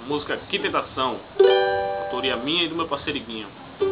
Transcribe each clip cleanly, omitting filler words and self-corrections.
Música Que Tentação, autoria minha e do meu parceiro Iguinho.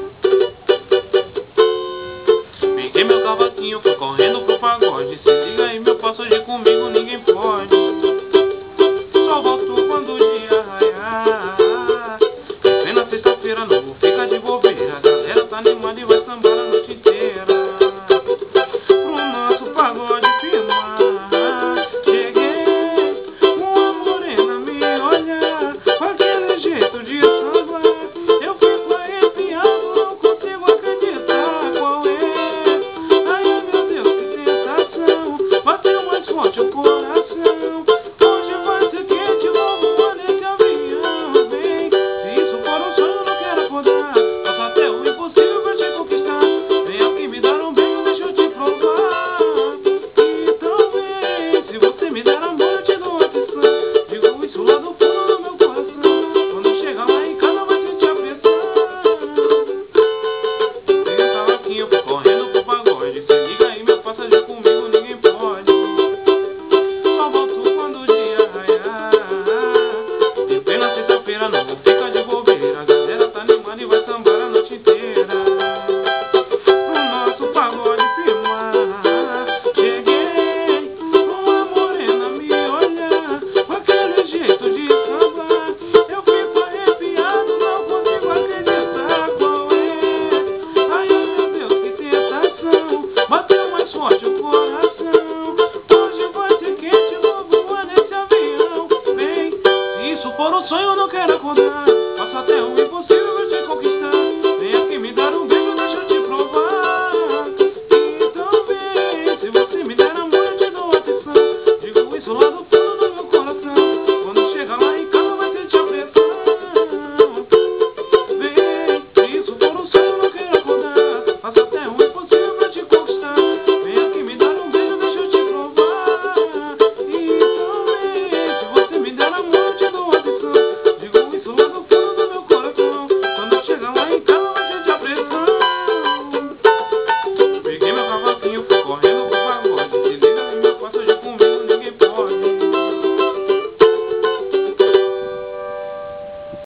Peguei meu cavaquinho, fui correndo pro pagode. Se liga aí, meu passo de comigo ninguém pode. Só volto quando o dia raiar. É plena sexta-feira, não vou ficar de bobeira. A galera tá animada e vai sambar a noite inteira. Pro nosso pagode firmar. Cheguei, uma morena me olha com aquele jeito de samba. Eu fico arrepiado, não consigo acreditar qual é. Ai meu Deus, que sensação. Bateu mais forte o coração. Hoje vai ser quente, vou voar nesse avião. Vem, se isso for um sonho, não quero acordar. Faço até o impossível pra te conquistar. Vem aqui me dar um beijo, deixa eu te provar. Então vem, se você me der amor, eu te dou atenção. Digo isso lá do fundo do meu coração. Quando chegar lá em casa, vai sentir a pressão. Peguei o cavaquinho, fui correndo pro pagode. Se liga aí, meu passageiro, comigo ninguém pode. Só volto quando o dia raiar. Em plena sexta-feira, não vou ficar de bobeira. A galera tá animada e vai sambar a noite inteira. Pro nosso pagode firmar. Cheguei, uma morena me olha com aquele jeito de samba. Eu fico arrepiado, não consigo acreditar qual é. Ai meu Deus, que sensação. Bateu mais forte o coração. Hoje vai ser quente, vou voar nesse avião. Vem, se isso for um sonho, eu não quero acordar. Faço até o impossível.